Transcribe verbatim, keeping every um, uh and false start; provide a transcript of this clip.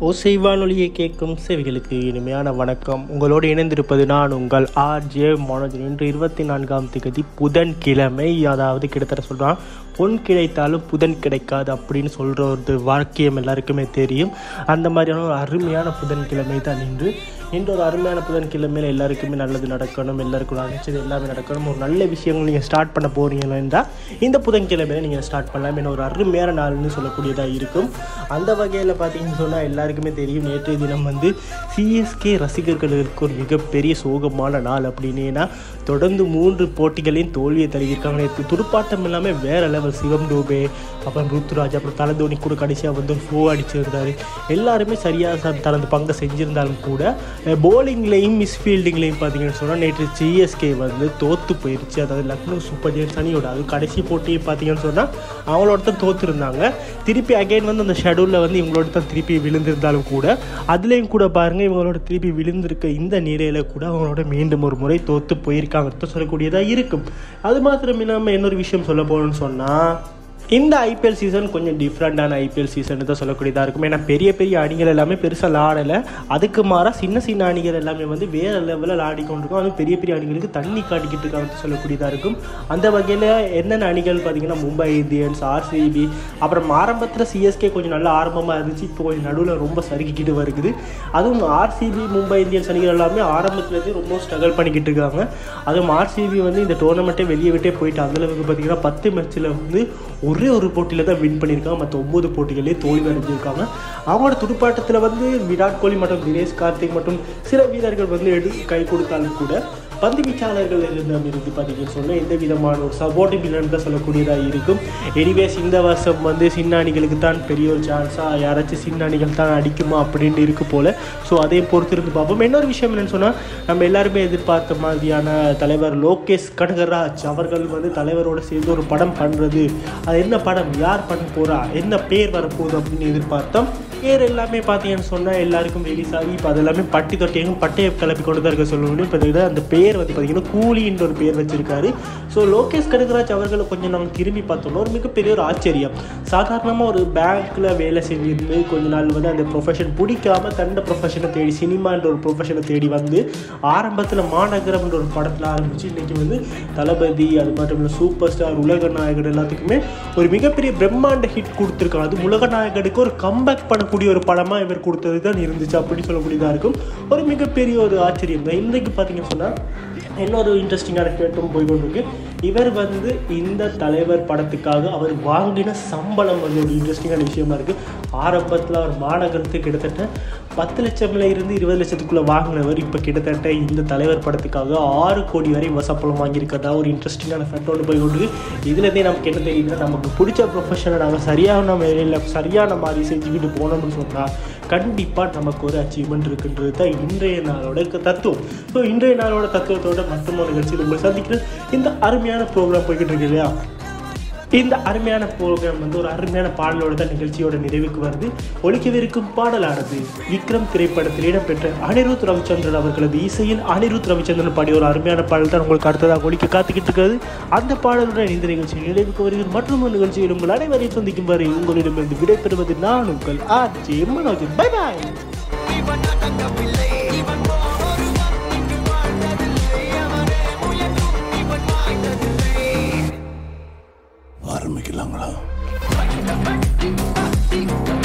ஓசை வானொலியை கேட்கும் செவிகளுக்கு இனிமையான வணக்கம். உங்களோடு இணைந்திருப்பது நான் உங்கள் ஆர்ஜே மனோஜன். இன்று இருபத்தி நான்காம் தேதி புதன்கிழமை. அதாவது கிட்டத்தட்ட சொல்கிறான், பொன் கிடைத்தாலும் புதன் கிடைக்காது அப்படின்னு சொல்கிற ஒரு வாக்கியம் எல்லாருக்குமே தெரியும். அந்த மாதிரியான ஒரு அருமையான புதன்கிழமை தான் இன்று. இன்று ஒரு அருமையான புதன்கிழமையில் எல்லாருக்குமே நல்லது நடக்கணும், எல்லாருக்கும் நினைச்சது எல்லாமே நடக்கணும். ஒரு நல்ல விஷயங்கள் நீங்கள் ஸ்டார்ட் பண்ண போகிறீங்கன்னா இந்த புதன்கிழமையில நீங்கள் ஸ்டார்ட் பண்ணலாம். ஏன்னா ஒரு அருமையான நாள்னு சொல்லக்கூடியதாக இருக்கும். அந்த வகையில் பார்த்தீங்கன்னு சொன்னால் எல்லாருக்குமே தெரியும், நேற்றைய தினம் வந்து சிஎஸ்கே ரசிகர்களுக்கு ஒரு மிகப்பெரிய சோகமான நாள் அப்படின்னு. ஏன்னா தொடர்ந்து மூன்று போட்டிகளையும் தோல்வியை தழுவியிருக்காங்க. நேற்று துடுப்பாட்டம் எல்லாமே வேற லெவல். சிவம் டூபே, அப்புறம் ருத்துராஜ், அப்புறம் தலதோனி கூட கடைசியாக வந்து ஒரு ஃபோ அடிச்சிருந்தார். எல்லாருமே சரியாக தனது பங்கை செஞ்சுருந்தாலும் கூட போலிங்லேயும் மிஸ்ஃபீல்டிங்லேயும் பார்த்தீங்கன்னு சொன்னால் நேற்று சிஎஸ்கே வந்து தோற்று போயிடுச்சு. அதாவது லக்னோ சூப்பர் ஜெயின்ஸ் அணியோட அது கடைசி போட்டியை பார்த்தீங்கன்னு சொன்னால் அவங்களோட தான் தோற்றுருந்தாங்க. திருப்பி அகைன் வந்து அந்த ஷெடியூலில் வந்து இவங்களோட தான் திருப்பி விழுந்திருந்தாலும் கூட அதுலேயும் கூட பாருங்கள், இவங்களோட திருப்பி விழுந்திருக்க இந்த நிலையில் கூட அவங்களோட மீண்டும் ஒரு முறை தோற்று போயிருக்காங்க சொல்லக்கூடியதாக இருக்கும். அது மாத்திரம் இல்லாமல் இன்னொரு விஷயம் சொல்ல போகணும்னு சொன்னால், இந்த ஐபிஎல் சீசன் கொஞ்சம் டிஃப்ரெண்டான ஐபிஎல் சீசன் தான் சொல்லக்கூடியதாக இருக்கும். ஏன்னா பெரிய பெரிய அணிகள் எல்லாமே பெருசாக ஆடலை. அதுக்கு மாறாக சின்ன சின்ன அணிகள் எல்லாமே வந்து வேறு லெவலில் ஆடிக்கொண்டிருக்கும். அதுவும் பெரிய பெரிய அணிகளுக்கு தண்ணி காட்டிக்கிட்டு இருக்காங்க சொல்லக்கூடியதாக இருக்கும். அந்த வகையில் என்னென்ன அணிகள் பார்த்திங்கன்னா, மும்பை இந்தியன்ஸ், ஆர்சிபி, அப்புறம் ஆரம்பத்தில் சிஎஸ்கே கொஞ்சம் நல்ல ஆரம்பமாக இருந்துச்சு. இப்போ கொஞ்சம் நடுவில் ரொம்ப சறுக்கிக்கிட்டு வருகுது. அதுவும் ஆர்சிபி, மும்பை இந்தியன்ஸ் அணிகள் எல்லாமே ஆரம்பத்துலேருந்து ரொம்ப ஸ்ட்ரகிள் பண்ணிக்கிட்டு இருக்காங்க. அதுவும் ஆர்சிபி வந்து இந்த டோர்னமெண்ட்டை வெளியே விட்டே போயிட்டு அந்தளவுக்கு பார்த்திங்கன்னா பத்து மேட்ச்சில் வந்து ஒரே ஒரு போட்டியில் தான் வின் பண்ணியிருக்காங்க. மற்ற ஒம்பது போட்டிகளே தோல்வி அடைஞ்சிருக்காங்க. அவங்களோட துடுப்பாட்டத்தில் வந்து விராட் கோலி மற்றும் தினேஷ் கார்த்திக் மற்றும் சில வீரர்கள் வந்து எடு கை கொடுத்தாலும் கூட பந்து வீச்சாளர்கள் இருந்து இருந்து பார்த்தீங்கன்னு சொன்னால் எந்த விதமான ஒரு சப்போர்ட்டிவ் இல்லைன்னு தான் சொல்லக்கூடியதாக இருக்கும். எனிவேஸ் இந்த வருஷம் வந்து சின்ன அணிகளுக்கு தான் பெரிய ஒரு சான்ஸாக யாராச்சும் சின்ன அணிகள் தான் அடிக்குமா அப்படின்ட்டு இருக்கு போல். ஸோ அதை பொறுத்து இருந்து பார்ப்போம். இன்னொரு விஷயம் என்னென்னு சொன்னால், நம்ம எல்லாருமே எதிர்பார்த்த மாதிரியான தலைவர் லோகேஷ் கனகராஜ் அவர்கள் வந்து தலைவரோடு சேர்ந்து ஒரு படம் பண்ணுறது. அது என்ன படம், யார் பண்ண போகிறா, என்ன பேர் வரப்போகுது அப்படின்னு எதிர்பார்த்தோம். பேர் எல்லாமே பார்த்தீங்கன்னு சொன்னால் எல்லாருக்கும் ரிலீஸ் ஆகி இப்போ அது எல்லாமே பட்டி தொட்டியும் பட்டையை கிளப்பி கொண்டு தான் இருக்க சொல்லணும். இப்போ அந்த பேர் வந்து பார்த்தீங்கன்னா கூலின்ற ஒரு பேர் வச்சிருக்காரு. ஸோ லோகேஷ் கனகராஜ் அவர்களை கொஞ்சம் நம்ம திரும்பி பார்த்தோம்னா ஒரு மிகப்பெரிய ஒரு ஆச்சரியம். சாதாரணமாக ஒரு பேங்க்கில் வேலை செஞ்சிருந்து கொஞ்ச நாள் வந்து அந்த ப்ரொஃபஷன் பிடிக்காம தண்ட ப்ரொஃபஷனை தேடி சினிமான்ற ஒரு ப்ரொஃபஷனை தேடி வந்து ஆரம்பத்தில் மாநகரம்ன்ற ஒரு படத்தில் ஆரம்பித்து இன்றைக்கி வந்து தளபதி, அது மட்டும் இல்லை சூப்பர் ஸ்டார், உலக நாயகன் எல்லாத்துக்குமே ஒரு மிகப்பெரிய பிரம்மாண்ட ஹிட் கொடுத்துருக்காங்க. அது உலக நாயகனுக்கு ஒரு கம்பேக் பண்ணக்கூடிய ஒரு படமாக இவர் கொடுத்தது தான் இருந்துச்சு அப்படின்னு சொல்லக்கூடியதாக இருக்கும். ஒரு மிகப்பெரிய ஒரு ஆச்சரியம் தான். இன்றைக்கு பார்த்தீங்கன்னு சொன்னால் இன்னொரு இன்ட்ரெஸ்டிங்கான கேட்டும் போய்கொண்டிருக்கு. இவர் வந்து இந்த தலைவர் படத்துக்காக அவர் வாங்கின சம்பளம் வந்து ஒரு இன்ட்ரெஸ்டிங்கான விஷயமா இருக்குது. ஆரம்பத்தில் அவர் மாநகரத்துக்கு கிட்டத்தட்ட பத்து லட்சம்ல இருந்து இருபது லட்சத்துக்குள்ளே வாங்கினவர் இப்போ கிட்டத்தட்ட இந்த தலைவர் படத்துக்காக ஆறு கோடி வரை சம்பளம் வாங்கியிருக்கிறதா ஒரு இன்ட்ரெஸ்டிங்கான ஃபேக்டோடு போய் கொண்டு. இதுலேருந்தே நமக்கு என்ன தெரியுதுன்னா, நமக்கு பிடிச்ச ப்ரொஃபஷனை நாங்கள் சரியான வேலையில் சரியான மாதிரி செஞ்சுக்கிட்டு போனோம்னு சொன்னால் கண்டிப்பாக நமக்கு ஒரு அச்சீவ்மெண்ட் இருக்குன்றது தான் இன்றைய நாளோட தத்துவம். ஸோ இன்றைய நாளோட தத்துவத்தோட மற்றொரு நிகழ்ச்சியில் உங்களை சந்திக்கிற இந்த அருமையான ப்ரோக்ராம் போய்கிட்டு இருக்கு இல்லையா. இந்த அருமையான ப்ரோக்ராம் வந்து ஒரு அருமையான பாடலோட தான் நிகழ்ச்சியோட நிறைவுக்கு வருது. ஒலிக்கவிருக்கும் பாடலானது விக்ரம் திரைப்படத்தில் இடம்பெற்ற அனிருத் ரவிச்சந்திரன் அவர்களது இசையில் அனிருத் ரவிச்சந்திரன் பாடிய ஒரு அருமையான பாடல் தான் உங்களுக்கு அடுத்ததாக ஒலிக்க காத்துக்கிட்டு இருக்கிறது. அந்த பாடலுடன் இந்த நிகழ்ச்சி நிறைவுக்கு வருகிறது. மற்றும் ஒரு நிகழ்ச்சியில் உங்கள் அனைவரையும் சந்திக்கும் வரை உங்களிடமிருந்து விடைபெறுவது நான் உங்கள் ஆர்ஜே மனோஜன். Bye bye. ஆரம்பிக்கலாங்களா?